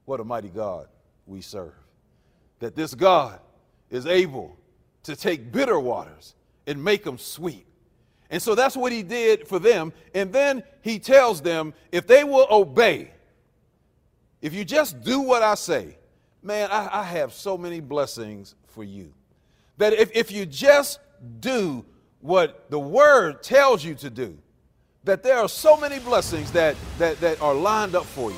What a mighty God we serve. That this God is able to take bitter waters and make them sweet. And so that's what he did for them. And then he tells them, if they will obey, if you just do what I say, man, I have so many blessings for you. That if you just do what the word tells you to do, that there are so many blessings that are lined up for you.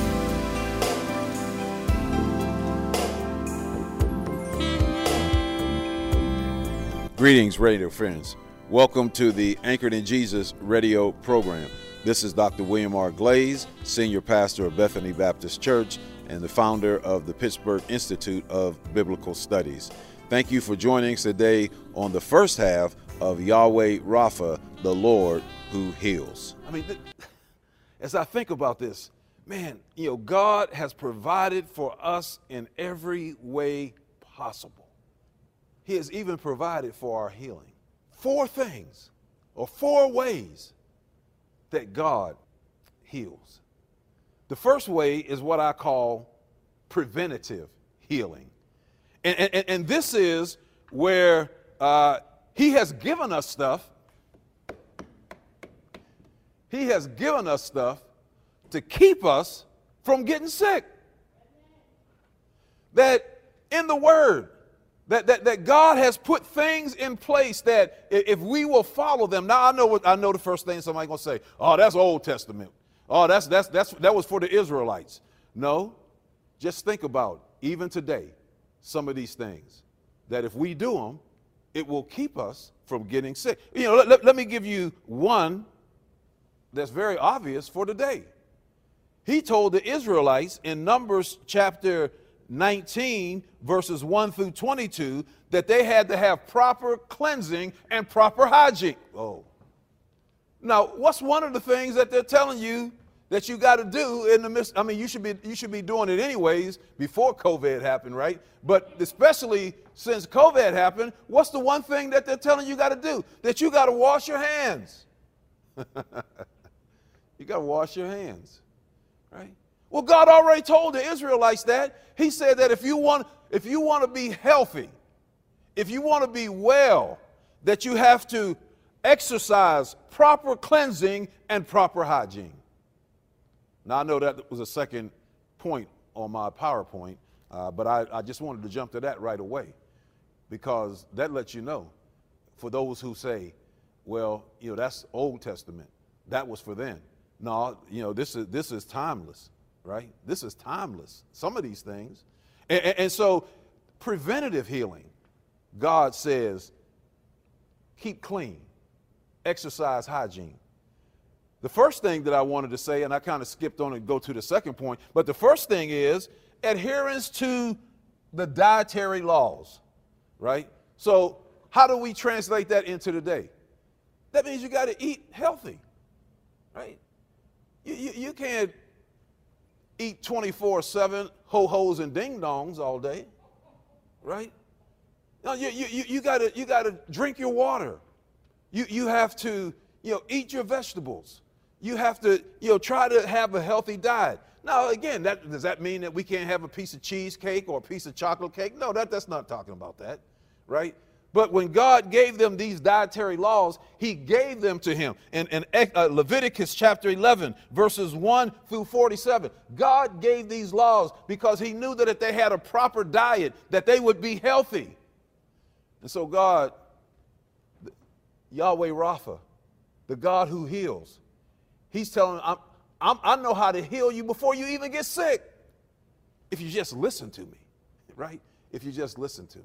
Greetings, radio friends. Welcome to the Anchored in Jesus radio program. This is Dr. William R. Glaze, Senior Pastor of Bethany Baptist Church and the founder of the Pittsburgh Institute of Biblical Studies. Thank you for joining us today on the first half of Yahweh Rapha, the Lord who heals. I mean, as I think about this, man, God has provided for us in every way possible. He has even provided for our healing. Four things or four ways that God heals. The first way is what I call preventative healing. And this is where he has given us stuff. He has given us stuff to keep us from getting sick. That in the Word, that God has put things in place that if we will follow them. Now I know the first thing somebody's gonna say, oh, that's Old Testament. Oh, that was for the Israelites. No, just think about even today some of these things that if we do them, it will keep us from getting sick. Let me give you one that's very obvious for today. He told the Israelites in Numbers chapter 19 verses 1 through 22 that they had to have proper cleansing and proper hygiene. Oh. Now, what's one of the things that they're telling you that you got to do in the midst? I mean, you should be doing it anyways before COVID happened, right? But especially since COVID happened, what's the one thing that they're telling you got to do? That you got to wash your hands. You got to wash your hands, right? Well, God already told the Israelites that. He said that if you want to be healthy, if you want to be well, that you have to exercise proper cleansing and proper hygiene. Now, I know that was a second point on my PowerPoint, but I just wanted to jump to that right away because that lets you know, for those who say, well, that's Old Testament. That was for then. No, this is timeless. Right? This is timeless, some of these things. And so preventative healing, God says, keep clean, exercise hygiene. The first thing that I wanted to say, and I kind of skipped on and go to the second point, but the first thing is adherence to the dietary laws, right? So how do we translate that into today? That means you got to eat healthy, right? You can't eat 24/7 ho-hos and ding-dongs all day, right? No, you gotta drink your water. You have to eat your vegetables. You have to try to have a healthy diet. Now again, does that mean that we can't have a piece of cheesecake or a piece of chocolate cake? No, that's not talking about that, right? But when God gave them these dietary laws, he gave them to him. In Leviticus chapter 11, verses 1 through 47, God gave these laws because he knew that if they had a proper diet, that they would be healthy. And so God, Yahweh Rapha, the God who heals, he's telling them, I know how to heal you before you even get sick. If you just listen to me, right? If you just listen to me.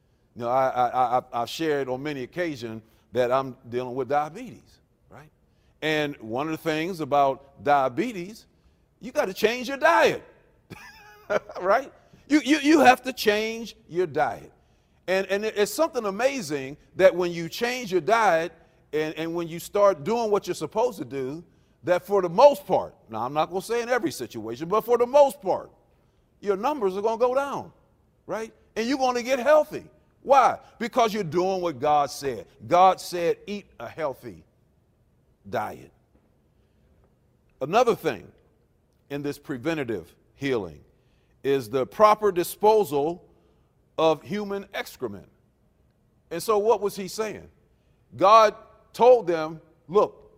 I've shared on many occasions that I'm dealing with diabetes, right? And one of the things about diabetes, you got to change your diet, right? You have to change your diet. And it's something amazing that when you change your diet and when you start doing what you're supposed to do, that for the most part, now I'm not going to say in every situation, but for the most part, your numbers are going to go down, right? And you're going to get healthy. Why? Because you're doing what God said. God said, eat a healthy diet. Another thing in this preventative healing is the proper disposal of human excrement. And so what was he saying? God told them, look,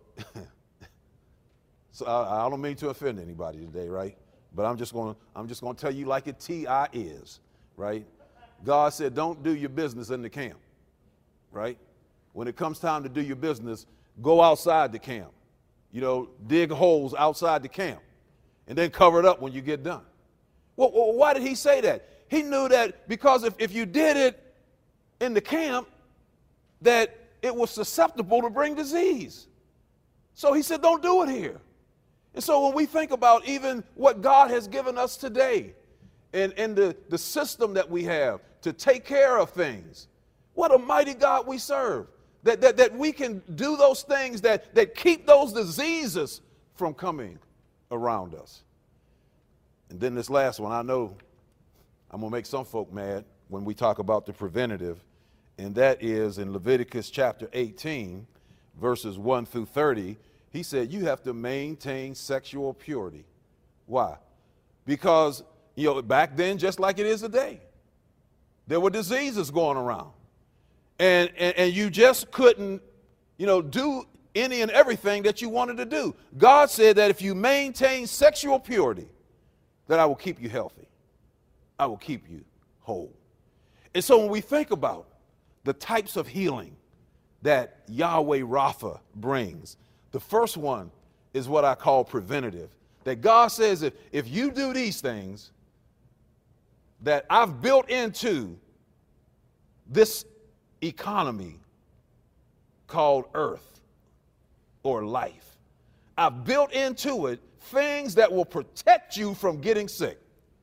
so I don't mean to offend anybody today, right? But I'm just going to tell you like it is, right? God said, don't do your business in the camp, right? When it comes time to do your business, go outside the camp. You know, dig holes outside the camp and then cover it up when you get done. Well, why did he say that? He knew that because if you did it in the camp, that it was susceptible to bring disease. So he said, don't do it here. And so when we think about even what God has given us today and the system that we have to take care of things, what a mighty God we serve. That we can do those things that keep those diseases from coming around us. And then this last one, I know I'm going to make some folk mad when we talk about the preventative, and that is in Leviticus chapter 18, verses 1 through 30. He said you have to maintain sexual purity. Why? Because, you know, back then, just like it is today, there were diseases going around. And you just couldn't, you know, do any and everything that you wanted to do. God said that if you maintain sexual purity, that I will keep you healthy. I will keep you whole. And so when we think about the types of healing that Yahweh Rapha brings, the first one is what I call preventative. That God says if you do these things that I've built into this economy called earth or life, I've built into it things that will protect you from getting sick.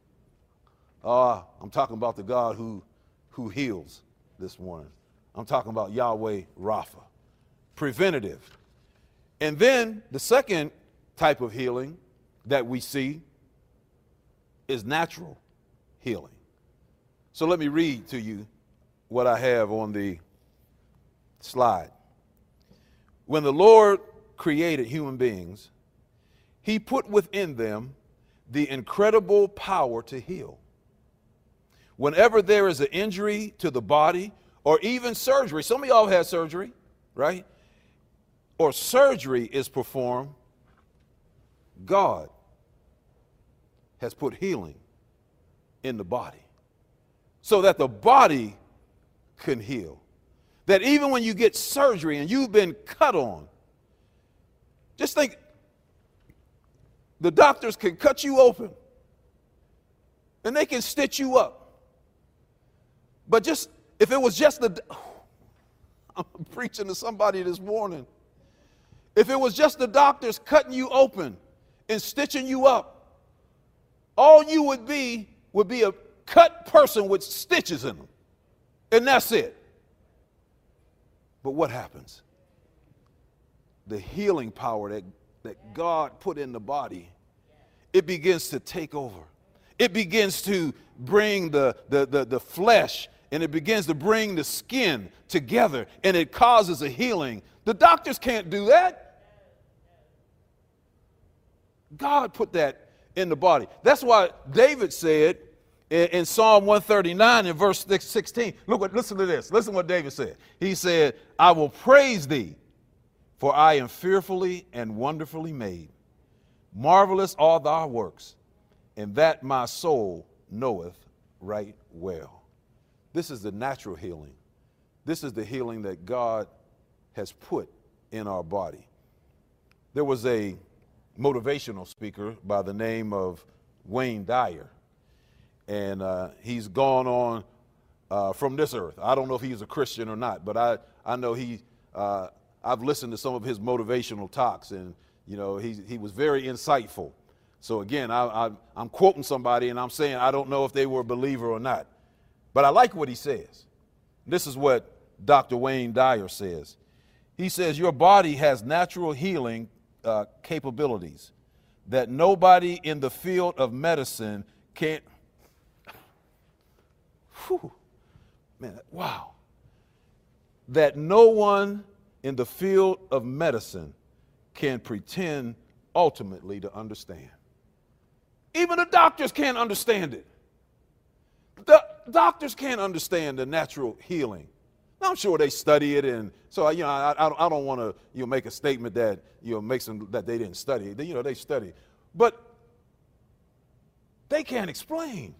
I'm talking about the God who heals this morning. I'm talking about Yahweh Rapha, preventative. And then the second type of healing that we see is natural healing. So let me read to you what I have on the slide. When the Lord created human beings, he put within them the incredible power to heal. Whenever there is an injury to the body or even surgery, some of y'all have had surgery, right? Or surgery is performed, God has put healing in the body so that the body can heal. That even when you get surgery and you've been cut on, just think the doctors can cut you open and they can stitch you up. But just if it was just I'm preaching to somebody this morning. If it was just the doctors cutting you open and stitching you up, all you would be a cut person with stitches in them. And that's it. But what happens? The healing power that God put in the body, it begins to take over. It begins to bring the flesh, and it begins to bring the skin together, and it causes a healing. The doctors can't do that. God put that in the body. That's why David said in Psalm 139 in verse 16, listen to this. Listen what David said. He said, I will praise thee, for I am fearfully and wonderfully made. Marvelous are thy works, and that my soul knoweth right well. This is the natural healing. This is the healing that God has put in our body. There was a motivational speaker by the name of Wayne Dyer, and he's gone on from this earth. I don't know if he's a Christian or not, but I know I've listened to some of his motivational talks, and you know he was very insightful. So again, I'm quoting somebody, and I'm saying I don't know if they were a believer or not, but I like what he says. This is what Dr. Wayne Dyer says. He says, your body has natural healing capabilities that nobody in the field of medicine can. Wow. That no one in the field of medicine can pretend ultimately to understand. Even the doctors can't understand it. The doctors can't understand the natural healing. Now, I'm sure they study it, and so I don't want to make a statement that makes them that they didn't study it. They study, but they can't explain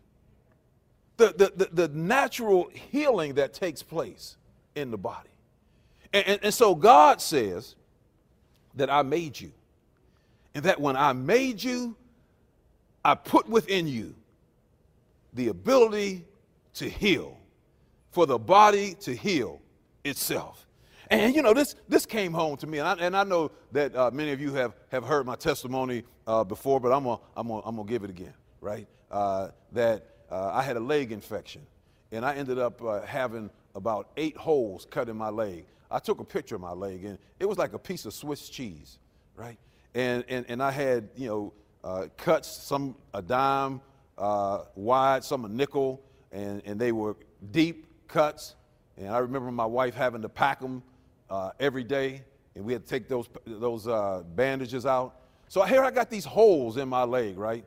the natural healing that takes place in the body. And so God says that I made you, and that when I made you, I put within you the ability to heal, for the body to heal itself. And this came home to me, and I know that many of you have heard my testimony before, but I'm gonna give it again, right? That I had a leg infection, and I ended up having about 8 holes cut in my leg. I took a picture of my leg, and it was like a piece of Swiss cheese, right? And I had cuts, some a dime wide, some a nickel, and they were deep cuts. And I remember my wife having to pack them every day, and we had to take those bandages out. So here I got these holes in my leg, right?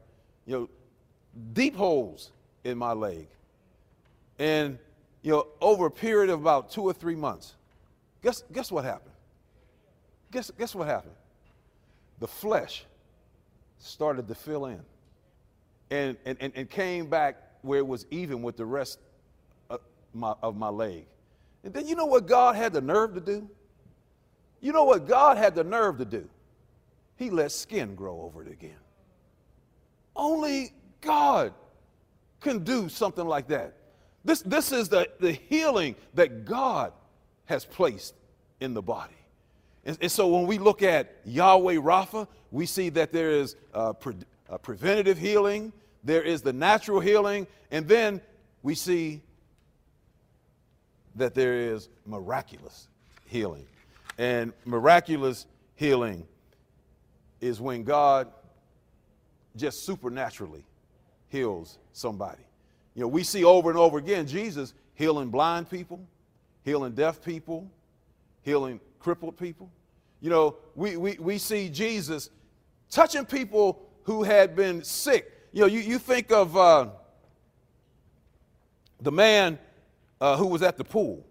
Deep holes in my leg. And over a period of about 2 or 3 months, guess what happened? Guess what happened? The flesh started to fill in, and came back where it was even with the rest of my leg. And then you know what God had the nerve to do? You know what God had the nerve to do? He let skin grow over it again. Only God can do something like that. This is the healing that God has placed in the body. And so when we look at Yahweh Rapha, we see that there is preventative healing, there is the natural healing, and then we see that there is miraculous healing. And miraculous healing is when God just supernaturally heals somebody. We see over and over again Jesus healing blind people, healing deaf people, healing crippled people. We see Jesus touching people who had been sick. You think of the man who was at the pool.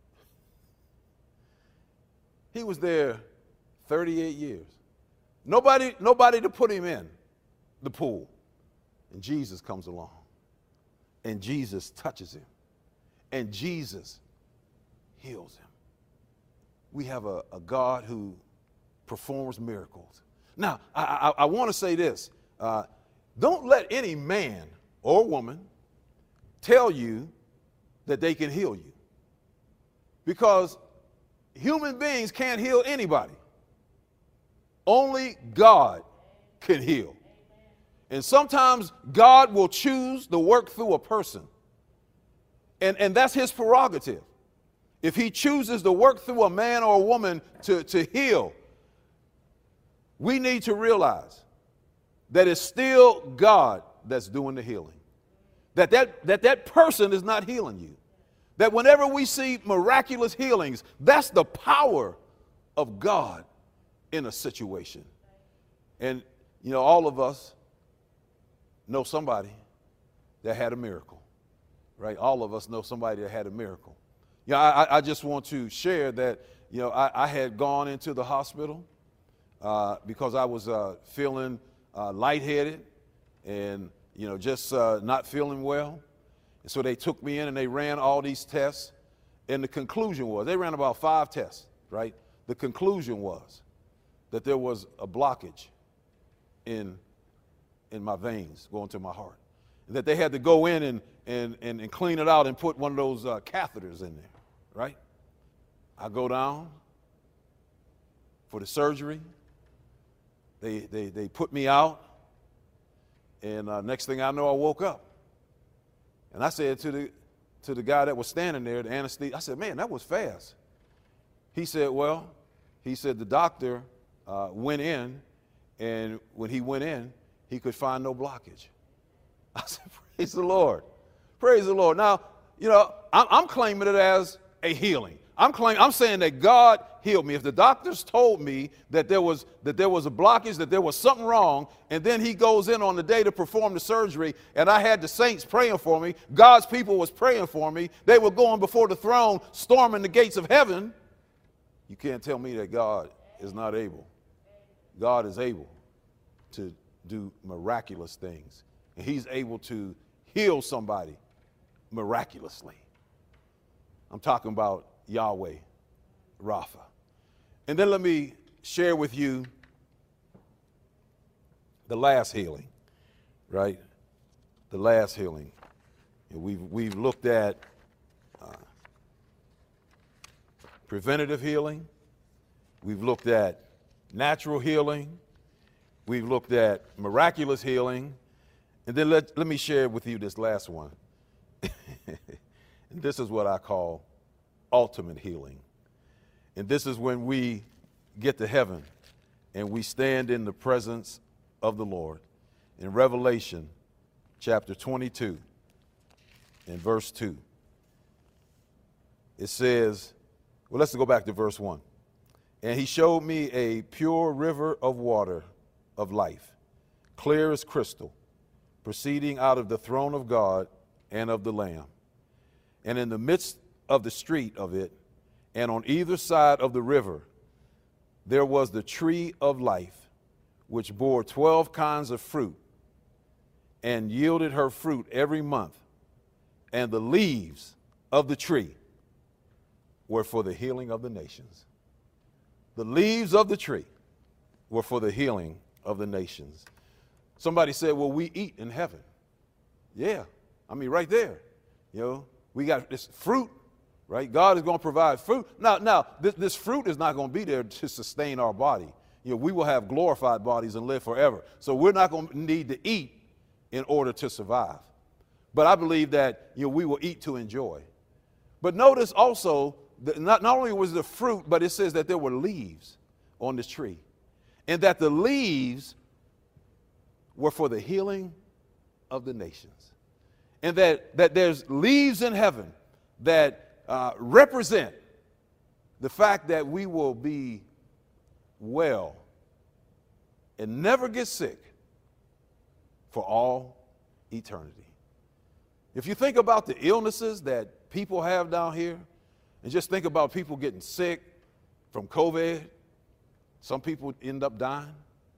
He was there 38 years. Nobody to put him in the pool. And Jesus comes along. And Jesus touches him. And Jesus heals him. We have a God who performs miracles. Now, I want to say this. Don't let any man or woman tell you that they can heal you. Because human beings can't heal anybody. Only God can heal. And sometimes God will choose to work through a person. And that's his prerogative. If he chooses to work through a man or a woman to heal, we need to realize that it's still God that's doing the healing. That person is not healing you. That whenever we see miraculous healings, that's the power of God in a situation. And, all of us know somebody that had a miracle, right? All of us know somebody that had a miracle. I just want to share that, I had gone into the hospital because I was feeling lightheaded and, just not feeling well. And so they took me in and they ran all these tests. And the conclusion was, they ran about 5 tests, right? The conclusion was that there was a blockage in my veins going to my heart. And that they had to go in and clean it out and put one of those catheters in there, right? I go down for the surgery. They put me out. And next thing I know, I woke up. And I said to the guy that was standing there, the anesthesia, I said, man, that was fast. He said, the doctor went in, and when he went in, he could find no blockage. I said, praise the Lord. Praise the Lord. Now, I'm claiming it as a healing. I'm saying that God healed me. If the doctors told me that there was a blockage, that there was something wrong, and then he goes in on the day to perform the surgery, and I had the saints praying for me, God's people was praying for me, they were going before the throne, storming the gates of heaven, you can't tell me that God is not able. God is able to do miraculous things, and he's able to heal somebody miraculously. I'm talking about Yahweh Rapha. And then let me share with you the last healing, right? The last healing. And we've looked at preventative healing. We've looked at natural healing. We've looked at miraculous healing. And then let me share with you this last one. And this is what I call ultimate healing. And this is when we get to heaven and we stand in the presence of the Lord. In Revelation chapter 22 and verse 2, it says, well, let's go back to verse 1. And he showed me a pure river of water of life, clear as crystal, proceeding out of the throne of God and of the Lamb. And in the midst of the street of it, and on either side of the river, there was the tree of life, which bore 12 kinds of fruit, and yielded her fruit every month. And the leaves of the tree were for the healing of the nations. The leaves of the tree were for the healing of the nations. Somebody said, well, we eat in heaven. Yeah, I mean, right there, we got this fruit, right? God is going to provide fruit. Now, this fruit is not going to be there to sustain our body. We will have glorified bodies and live forever. So we're not going to need to eat in order to survive. But I believe that, we will eat to enjoy. But notice also, that not only was the fruit, but it says that there were leaves on this tree. And that the leaves were for the healing of the nations. And that there's leaves in heaven that represent the fact that we will be well and never get sick for all eternity. If you think about the illnesses that people have down here, and just think about people getting sick from COVID, some people end up dying,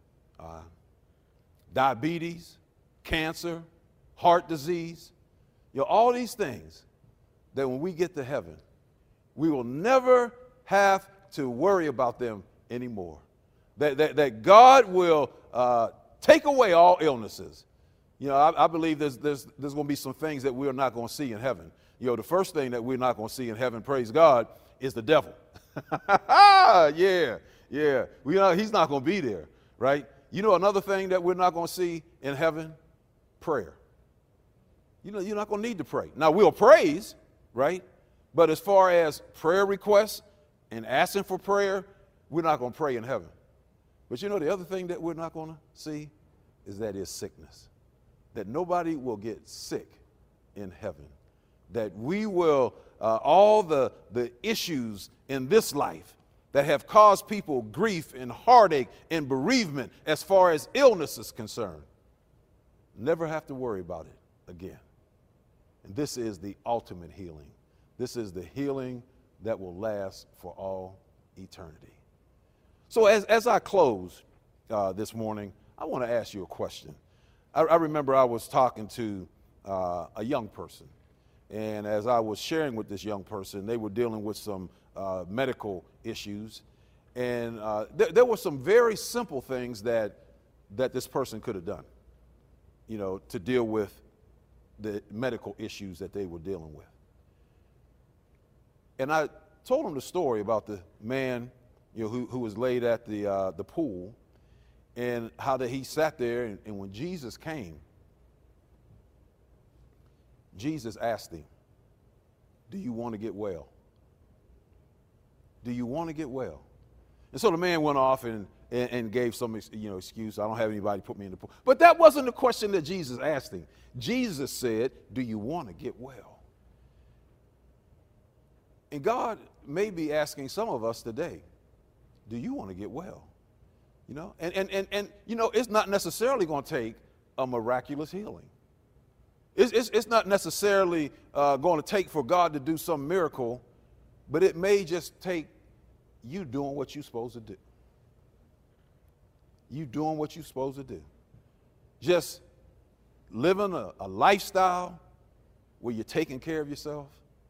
diabetes, cancer, heart disease, all these things that when we get to heaven, we will never have to worry about them anymore. That God will take away all illnesses. I believe there's going to be some things that we're not going to see in heaven. The first thing that we're not going to see in heaven, praise God, is the devil. Yeah. He's not going to be there, right? Another thing that we're not going to see in heaven, prayer. You're not going to need to pray. Now, we'll praise, right? But as far as prayer requests and asking for prayer, we're not going to pray in heaven. But the other thing that we're not going to see is that is sickness. That nobody will get sick in heaven. That we will, all the issues in this life that have caused people grief and heartache and bereavement as far as illness is concerned, never have to worry about it again. And this is the ultimate healing. This is the healing that will last for all eternity. So as I close this morning, I want to ask you a question. I remember I was talking to a young person, and as I was sharing with this young person, they were dealing with some medical issues, and there were some very simple things that this person could have done, to deal with the medical issues that they were dealing with. And I told him the story about the man, who was laid at the pool, and how that he sat there, and when Jesus came, Jesus asked him, do you want to get well? Do you want to get well? And so the man went off and gave some excuse. I don't have anybody put me in the pool. But that wasn't the question that Jesus asked him. Jesus said, do you want to get well? And God may be asking some of us today, do you want to get well? You know, and you know, it's not necessarily going to take a miraculous healing. It's not necessarily going to take for God to do some miracle, but it may just take you doing what you're supposed to do. You doing what you're supposed to do. Just living a lifestyle where you're taking care of yourself.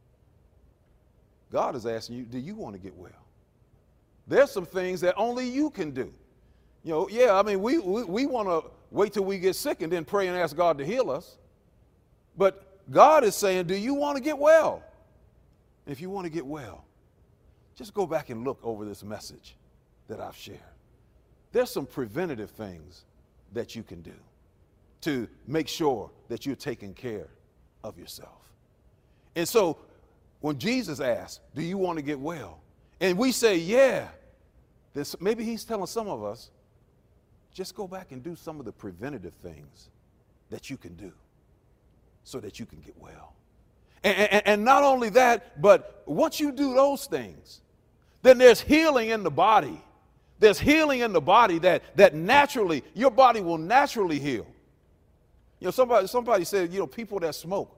God is asking you, do you want to get well? There's some things that only you can do. You know, yeah, I mean, we want to wait till we get sick and then pray and ask God to heal us. But God is saying, do you want to get well? If you want to get well, just go back and look over this message that I've shared. There's some preventative things that you can do to make sure that you're taking care of yourself. And so when Jesus asks, do you want to get well? And we say, yeah, maybe he's telling some of us, just go back and do some of the preventative things that you can do so that you can get well. And not only that, but once you do those things, then there's healing in the body. There's healing in the body that naturally, your body will naturally heal. You know, somebody said, you know, people that smoke,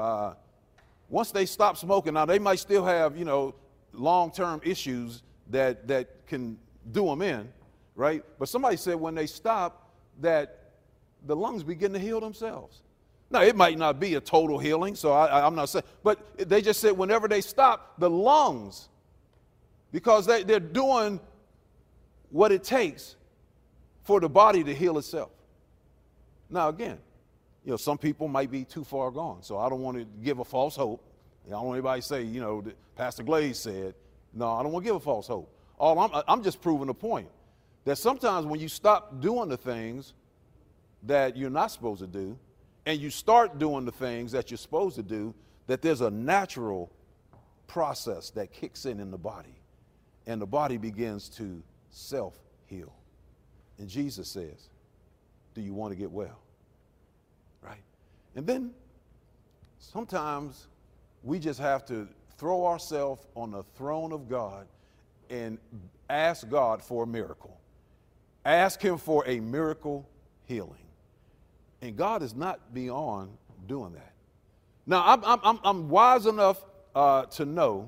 once they stop smoking, now they might still have, you know, long-term issues that can do them in, right? But somebody said when they stop, that the lungs begin to heal themselves. Now, it might not be a total healing, so I'm not saying, but they just said whenever they stop, the lungs, because they're doing what it takes for the body to heal itself. Now, again, you know, some people might be too far gone, so I don't want to give a false hope. I don't want anybody to say, you know, that Pastor Glaze said. No, I don't want to give a false hope. I'm just proving a point that sometimes when you stop doing the things that you're not supposed to do, and you start doing the things that you're supposed to do, that there's a natural process that kicks in the body, and the body begins to self-heal. And Jesus says, do you want to get well? Right? And then sometimes we just have to throw ourselves on the throne of God and ask God for a miracle. Ask him for a miracle healing. And God is not beyond doing that. Now, I'm wise enough to know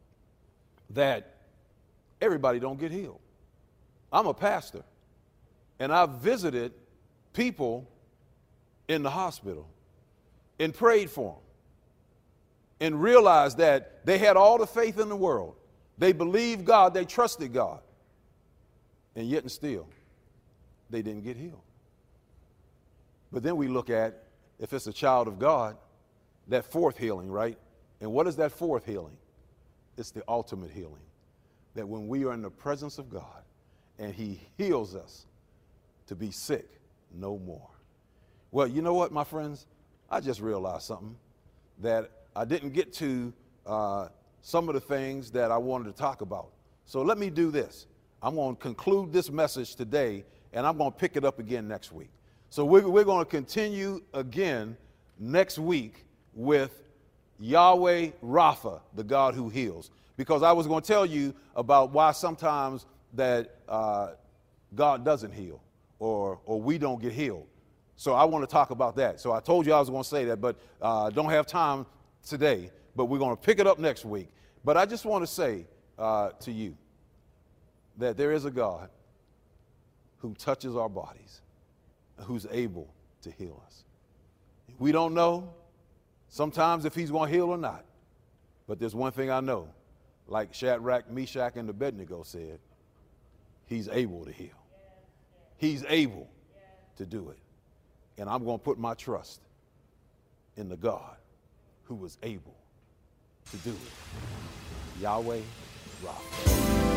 that everybody don't get healed. I'm a pastor, and I've visited people in the hospital and prayed for them and realized that they had all the faith in the world. They believed God, they trusted God, and yet and still, they didn't get healed. But then we look at, if it's a child of God, that fourth healing, right? And what is that fourth healing? It's the ultimate healing. That when we are in the presence of God and he heals us to be sick no more. Well, you know what, my friends? I just realized something, that I didn't get to some of the things that I wanted to talk about. So let me do this. I'm going to conclude this message today, and I'm going to pick it up again next week. So we're going to continue again next week with Yahweh Rapha, the God who heals. Because I was going to tell you about why sometimes that God doesn't heal or we don't get healed. So I want to talk about that. So I told you I was going to say that, but don't have time today. But we're going to pick it up next week. But I just want to say to you that there is a God who touches our bodies, who's able to heal us. We don't know sometimes if he's going to heal or not. But there's one thing I know, like Shadrach, Meshach, and Abednego said, he's able to heal. He's able to do it. And I'm going to put my trust in the God who was able to do it. Yahweh Rapha.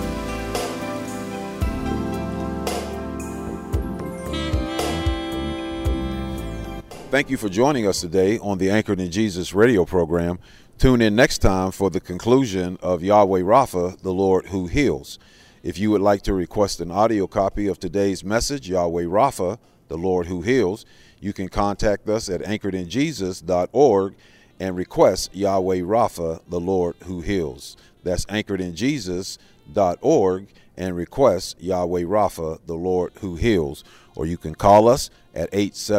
Thank you for joining us today on the Anchored in Jesus radio program. Tune in next time for the conclusion of Yahweh Rapha, the Lord who heals. If you would like to request an audio copy of today's message, Yahweh Rapha, the Lord who heals, you can contact us at anchoredinjesus.org, and request Yahweh Rapha, the Lord who heals. That's anchoredinjesus.org and request Yahweh Rapha, the Lord who heals. Or you can call us at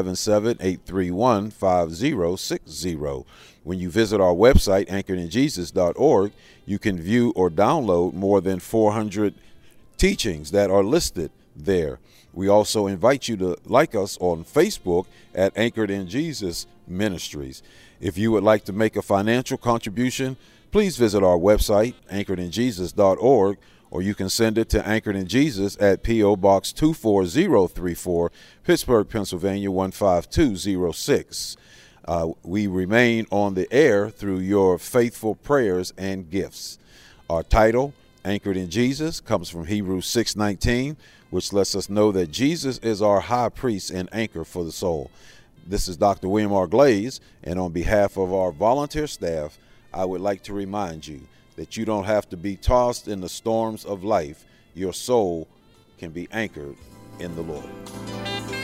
877-831-5060. When you visit our website, anchoredinjesus.org, you can view or download more than 400 teachings that are listed there. We also invite you to like us on Facebook at Anchored in Jesus Ministries. If you would like to make a financial contribution, please visit our website, anchoredinjesus.org, or you can send it to Anchored in Jesus at P.O. Box 24034, Pittsburgh, Pennsylvania 15206. We remain on the air through your faithful prayers and gifts. Our title, Anchored in Jesus, comes from Hebrews 6:19, which lets us know that Jesus is our high priest and anchor for the soul. This is Dr. William R. Glaze, and on behalf of our volunteer staff, I would like to remind you that you don't have to be tossed in the storms of life. Your soul can be anchored in the Lord.